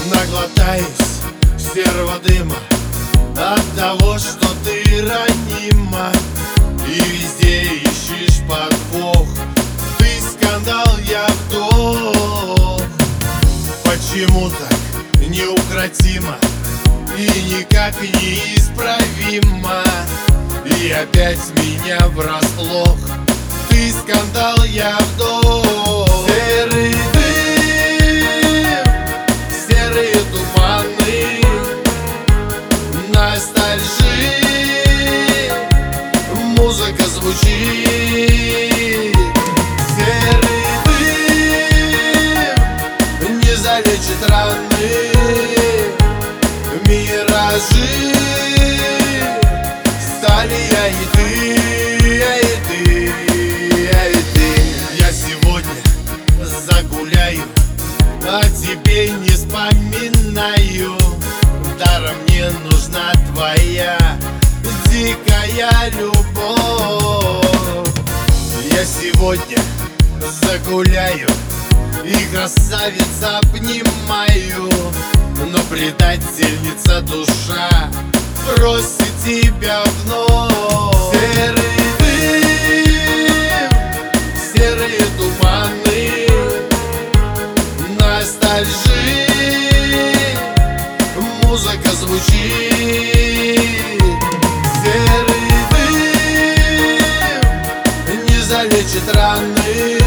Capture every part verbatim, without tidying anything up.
Наглотаюсь серого дыма от того, что ты ранима, и везде ищешь подвох. Ты скандал, я вдох. Почему так неукротимо и никак неисправимо, и опять меня врасплох. Ты скандал, я вдох. Серый дым, серые туманы, ностальжи, музыка звучит. Серый дым не залечит раны, миражи, стали я и ты, я и ты, я и ты. Я сегодня загуляю, о тебе не вспоминаю. Даром мне нужна твоя дикая любовь. Я сегодня загуляю и красавиц обнимаю, но предательница душа просит тебя вновь. Серый дым, серые туманы, ностальжи, музыка звучит. Серый дым не залечит раны,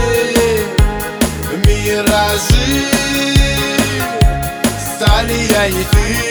миражи, стали я и ты.